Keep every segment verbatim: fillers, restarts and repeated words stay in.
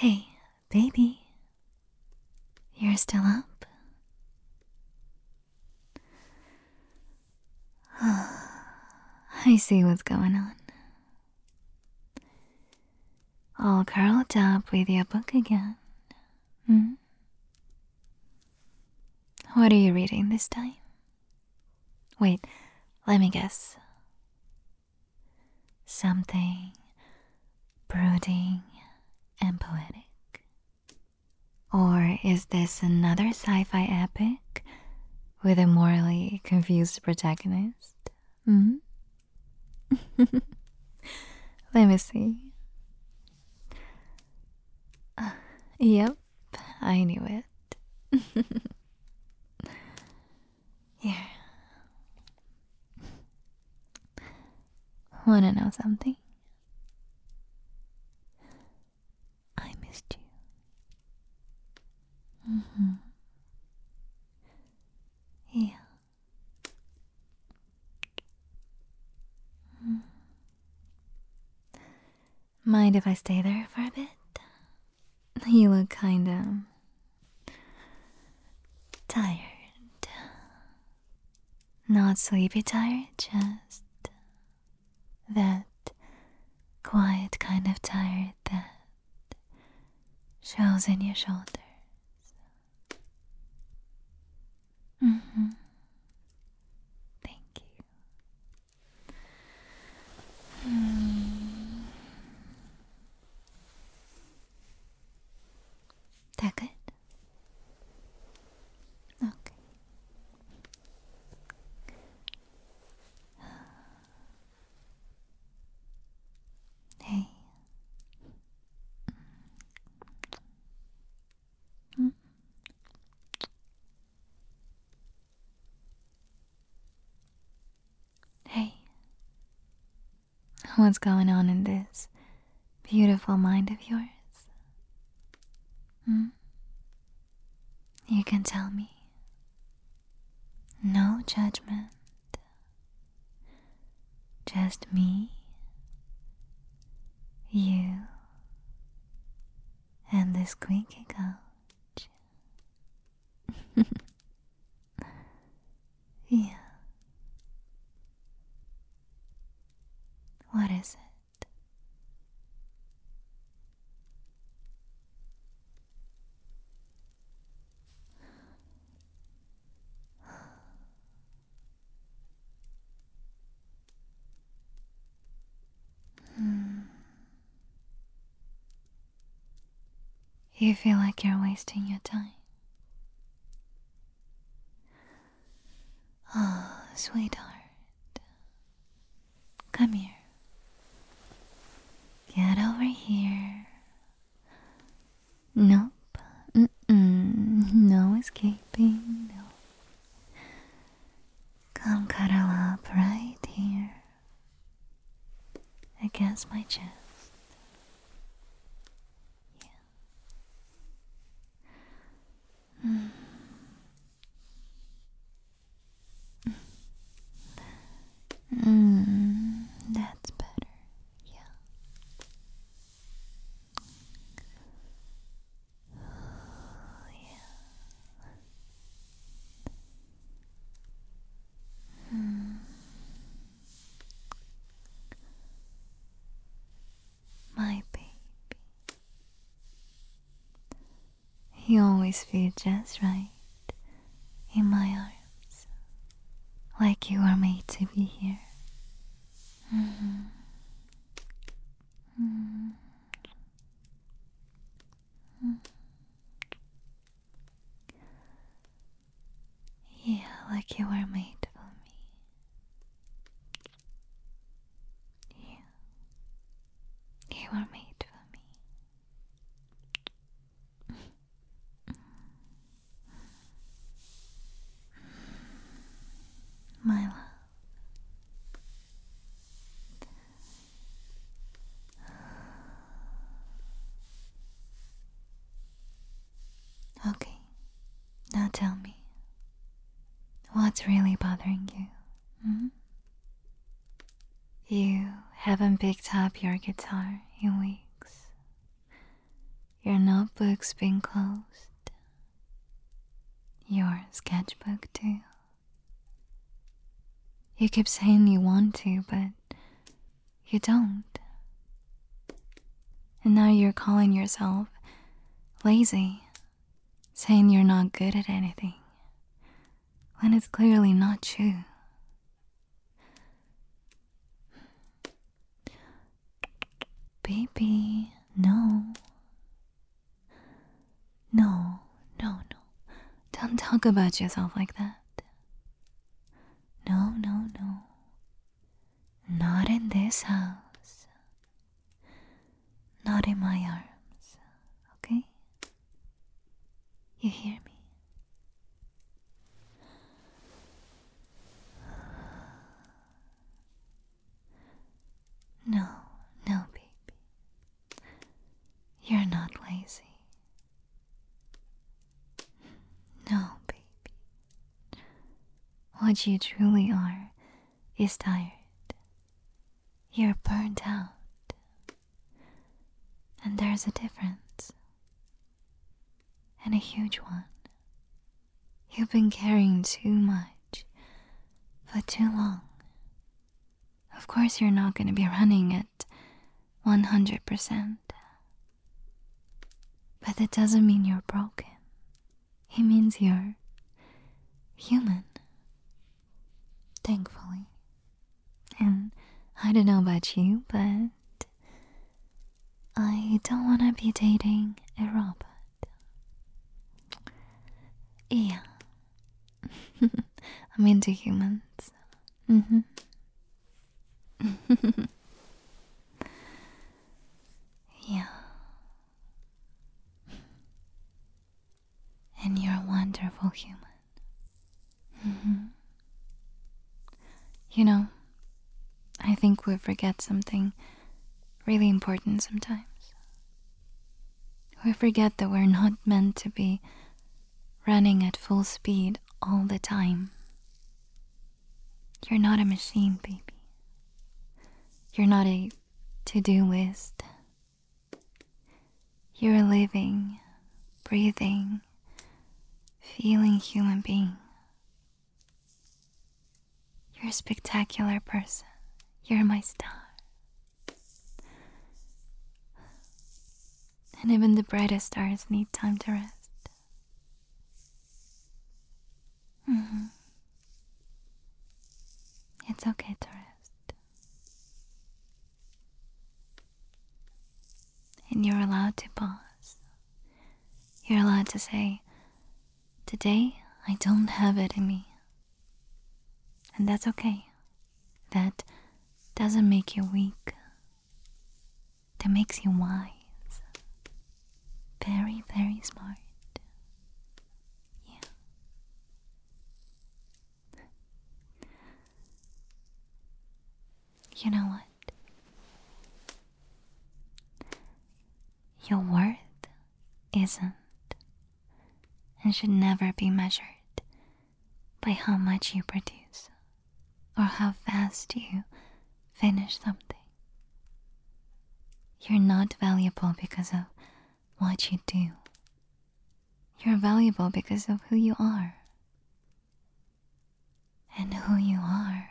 Hey, baby. You're still up? I see what's going on. All curled up with your book again. Hmm? What are you reading this time? Wait, let me guess. Something brooding and poetic? Or is this another sci-fi epic with a morally confused protagonist? Hmm? Let me see. Uh, yep, I knew it. Here. Wanna know something? I missed you. Mm-hmm. Yeah. Mm. Mind if I stay there for a bit? You look kinda tired. Not sleepy tired, just that quiet kind of tired that shows in your shoulders. Mm-hmm. Thank you. Mm. That good? Okay. Hey. Mm. Hey. What's going on in this beautiful mind of yours? Hmm? You can tell me. No judgment. Just me, you, and this squeaky couch. Yeah. What is it? Hmm. You feel like you're wasting your time. Oh, sweetheart. Come here. Get over here. Nope. Mm-mm. No escaping. No. Come cuddle up right here against my chest. Yeah. Mm. Mm, that's better. Yeah. Oh, yeah. Mm. My baby. You always feel just right in my arms, like you are made to be here. Mm-hmm. Mm-hmm. Yeah, like you were made for me. Yeah, you were made for me. My love. Okay, now tell me, what's really bothering you? Hmm? You haven't picked up your guitar in weeks. Your notebook's been closed. Your sketchbook, too. You keep saying you want to, but you don't. And now you're calling yourself lazy, saying you're not good at anything, when it's clearly not true. Baby, no. No, no, no. Don't talk about yourself like that. No, no, no. Not in this house. Not in my arms, okay? You hear me? No, no, baby. You're not lazy. No, baby. What you truly are is tired. You're burnt out. And there's a difference. And a huge one. You've been carrying too much for too long. Of course you're not going to be running at one hundred percent. But that doesn't mean you're broken. It means you're human. Thankfully. And I don't know about you, but I don't want to be dating a robot. Yeah. I'm into humans. Mm-hmm. Yeah. And you're a wonderful human. Mm-hmm. You know, I think we forget something really important sometimes. We forget that we're not meant to be running at full speed all the time. You're not a machine, baby. You're not a to-do list. You're a living, breathing, feeling human being. You're a spectacular person. You're my star. And even the brightest stars need time to rest. Mm-hmm. It's okay to rest. And you're allowed to pause. You're allowed to say, today I don't have it in me. And that's okay. That doesn't make you weak. That makes you wise. Very, very smart. Yeah. You know what? Your worth isn't and should never be measured by how much you produce or how fast you finish something. You're not valuable because of what you do. You're valuable because of who you are. And who you are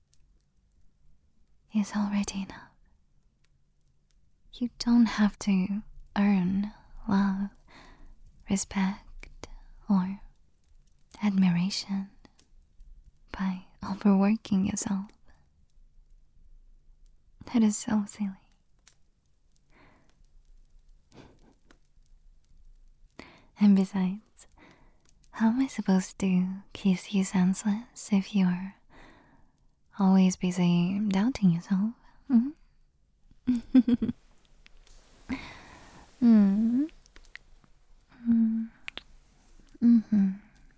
is already enough. You don't have to earn love, respect, or admiration by overworking yourself. That is so silly. And besides, how am I supposed to kiss you senseless if you're always busy doubting yourself? Mm-hmm. mm. Mm. Mm-hmm.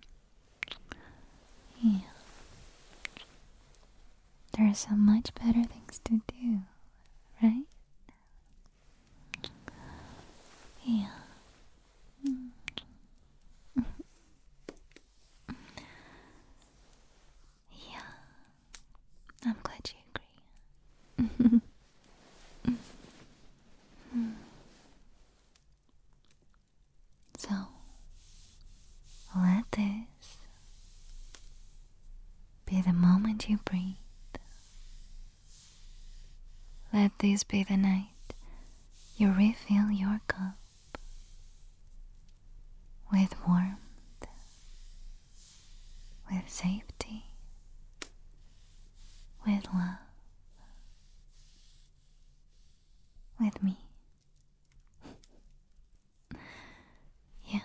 Yeah. There are so much better things to do, right? Yeah. Mm. Yeah. I'm glad you agree. be the moment you breathe. Let this be the night you refill your cup with warmth, with safety, with love, with me. Yeah.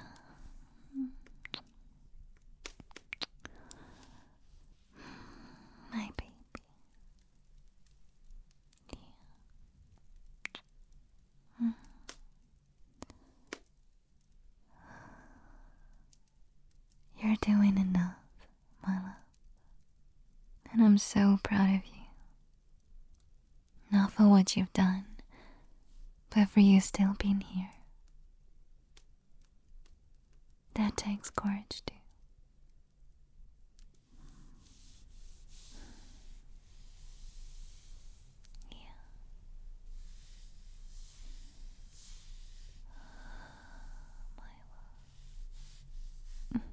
My baby. Yeah. Mm. You're doing enough, my love. And I'm so proud of you. Not for what you've done, but for you still being here. That takes courage too. Yeah. My love.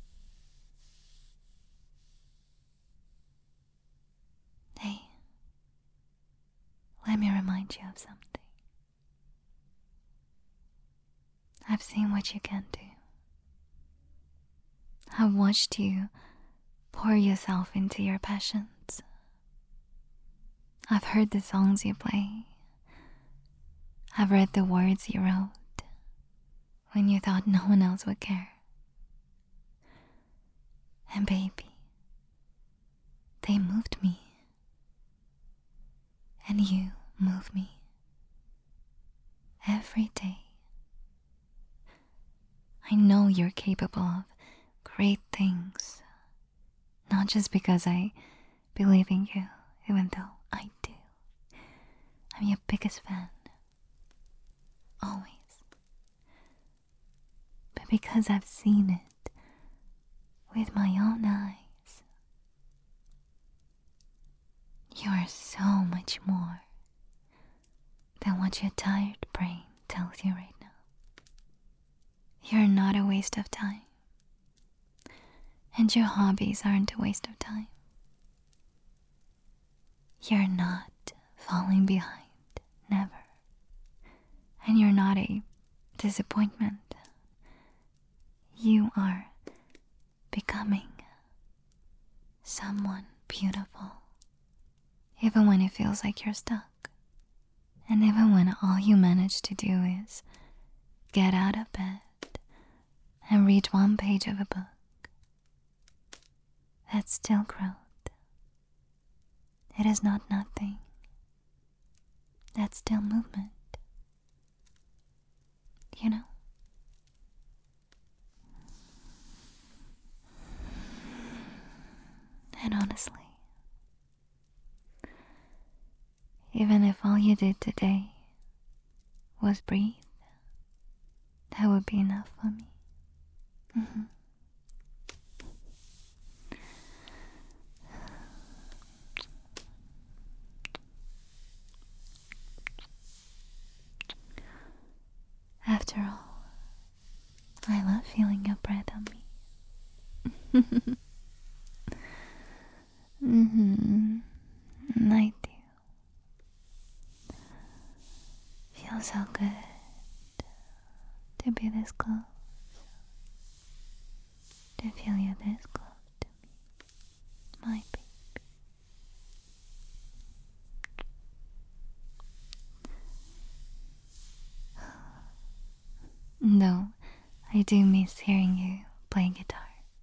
Hey, let me remind you of something. I've seen what you can do. I've watched you pour yourself into your passions. I've heard the songs you play. I've read the words you wrote when you thought no one else would care. And baby, they moved me. And you move me every day. I know you're capable of great things, not just because I believe in you, even though I do. I'm your biggest fan, always. But because I've seen it with my own eyes, you are so much more than what your tired brain tells you right now. You're not a waste of time. And your hobbies aren't a waste of time. You're not falling behind, never. And you're not a disappointment. You are becoming someone beautiful. Even when it feels like you're stuck. And even when all you manage to do is get out of bed and read one page of a book. That's still growth. It is not nothing. That's still movement. You know? And honestly, even if all you did today was breathe, that would be enough for me. Mm-hmm. After all, I love feeling your breath on me. Mm-hmm. I do. Feels so good to be this close. To feel you this close to me, my baby. Though I do miss hearing you play guitar.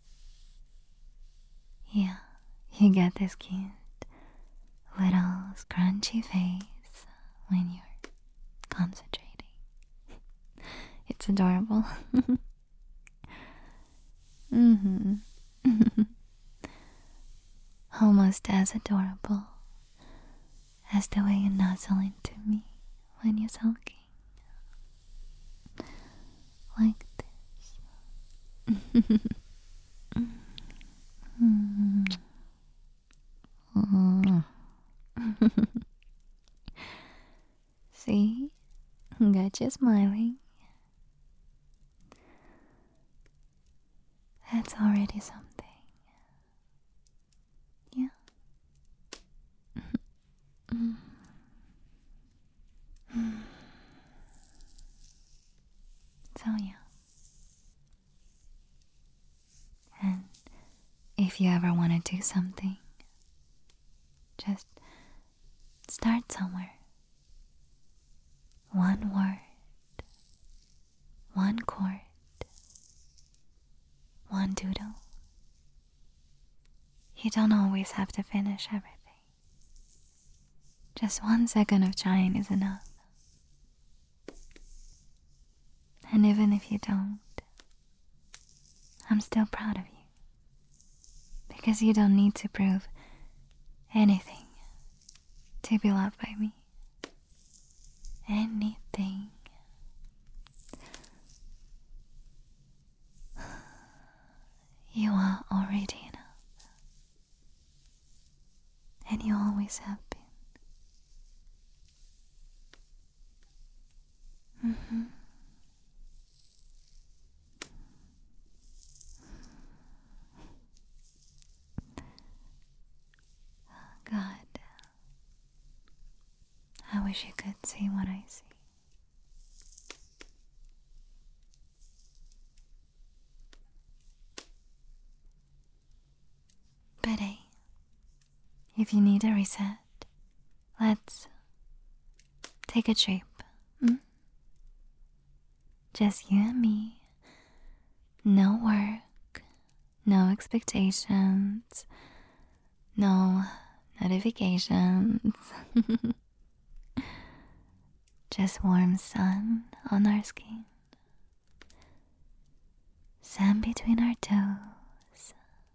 Yeah, you get this cute little scrunchy face when you're concentrating. It's adorable. Mm-hmm. Almost as adorable as the way you nuzzle into me when you're sulking. Like this. See? Got you smiling. That's already something. if you ever want to do something, just start somewhere. One word, one chord, one doodle. You don't always have to finish everything. Just one second of trying is enough. And even if you don't, I'm still proud of you. Because you don't need to prove anything to be loved by me. Anything. You are already enough. And you always have been. Mm-hmm. God, I wish you could see what I see. But hey, if you need a reset, let's take a trip. Hmm? Just you and me. No work, no expectations, no notifications. Just warm sun on our skin. Sand between our toes.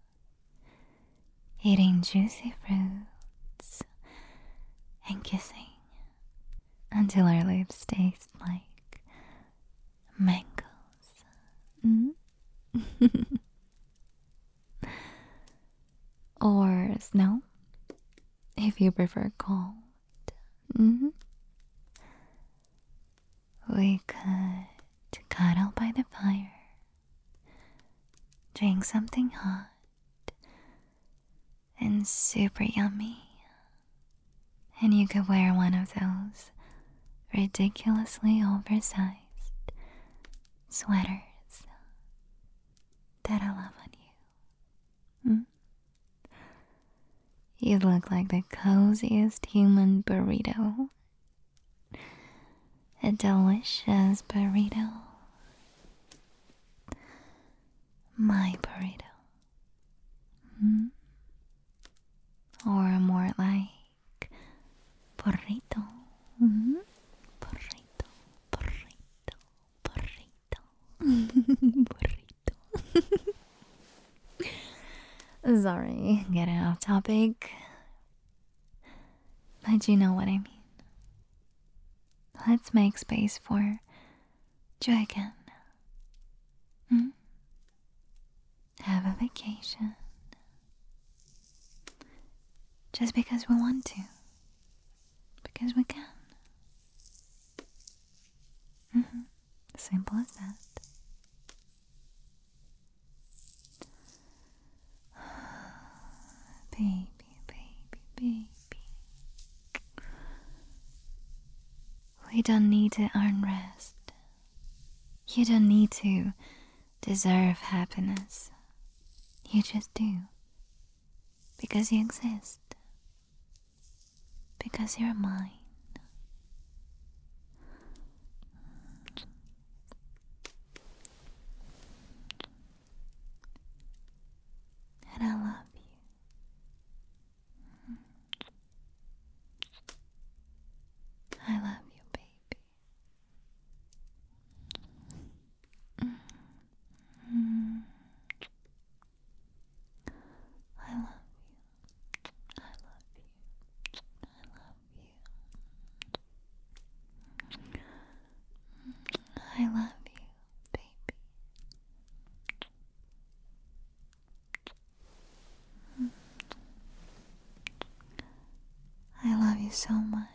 Eating juicy fruits and kissing until our lips taste like mangoes. Mm? Or snow, if you prefer cold. Mm-hmm. We could cuddle by the fire, drink something hot and super yummy, and you could wear one of those ridiculously oversized sweaters that I love on you. Mm? You look like the coziest human burrito. A delicious burrito. My burrito. Mm? Or more like burrito. Mm? Burrito, burrito, burrito. Burrito. Sorry, getting off topic. But you know what I mean. Let's make space for joy again. Hmm? Have a vacation. Just because we want to. Because we can. Mm-hmm. Simple as that. Baby, baby, baby. We don't need to earn rest. You don't need to deserve happiness. You just do. Because you exist. Because you're mine. And I love you. I love you, baby. Mm. I love you. I love you. I love you. I love you, baby. I love you so much.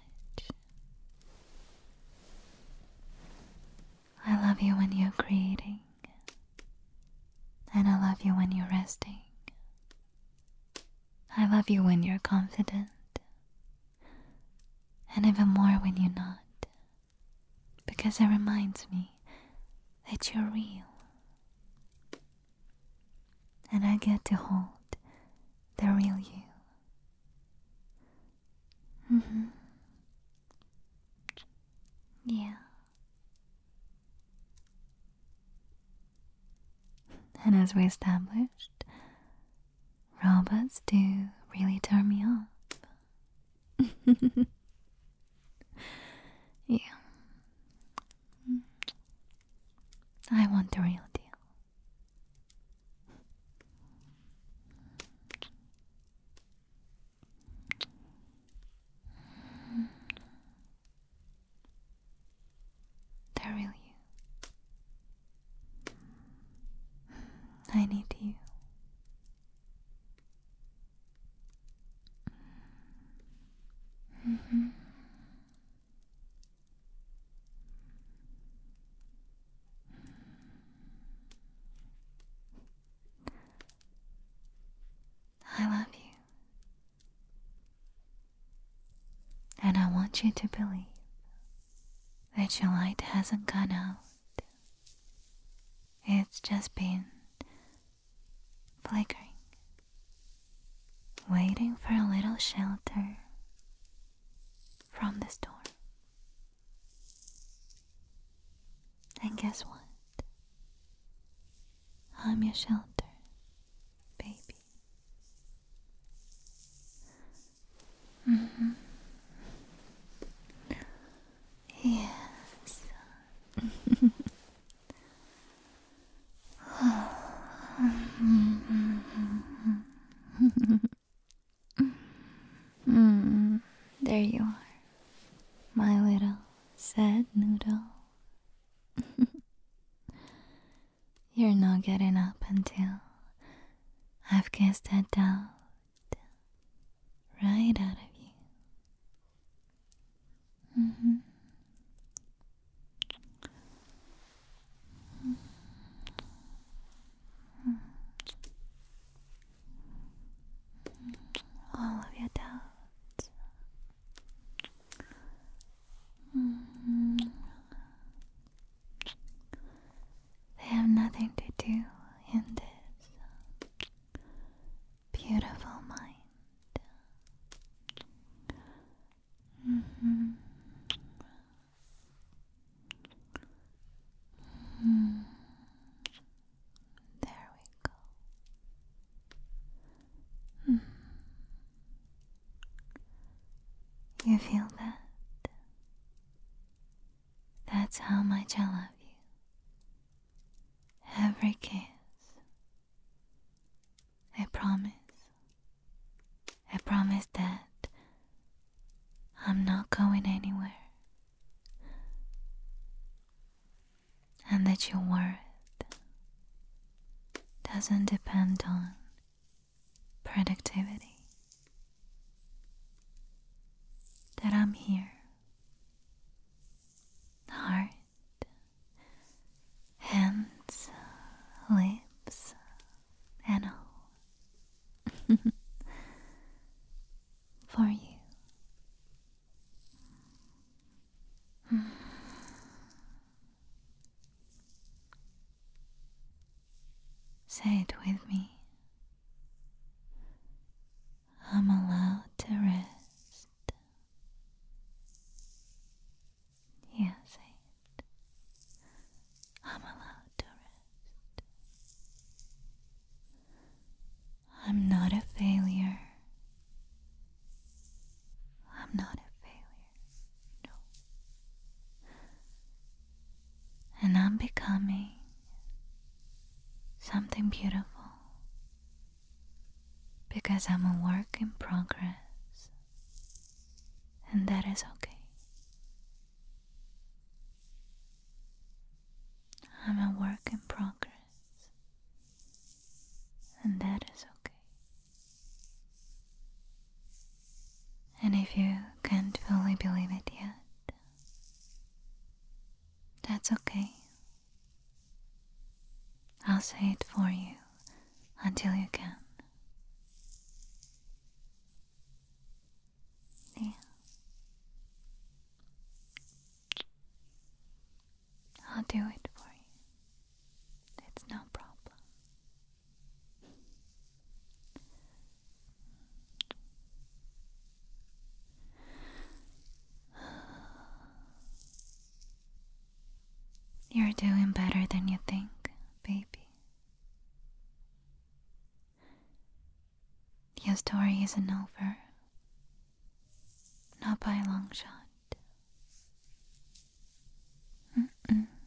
I love you when you're creating. And I love you when you're resting. I love you when you're confident. And even more when you're not. Because it reminds me that you're real. And I get to hold Mm-hmm. Yeah. And as we established, robots do really turn me off. Yeah. I want the real deal. The real you. I need you. Mm-hmm. I love you. And I want you to believe that your light hasn't gone out. It's just been flickering, waiting for a little shelter from the storm. And guess what? I'm your shelter, baby. Mm-hmm. Yes. Mm, there you are, my little sad noodle. You're not getting up until I've kissed that doubt right out of you. Mm-hmm. All of your doubts. Mm-hmm. They have nothing to do in this beautiful mind. Mm-hmm. Mm. There we go. Mm. You feel that? That's how much I love you. Every kiss. I promise. I promise that I'm not going anywhere. And that your worth doesn't depend on productivity. That I'm here. Heart, hands, lips, and all. For you. Mm. Say it with me. I'm allowed to rest. Yeah, say it. I'm allowed to rest. I'm not a failure. I'm not a failure. No. And I'm becoming something beautiful. Because I'm a work in progress. And that is okay. I'm a work in progress. And that is okay. And if you can't fully believe it yet, that's okay. I'll say it for you until you can. Yeah. I'll do it for you. It's no problem. story isn't over. Not by a long shot. Mm-mm.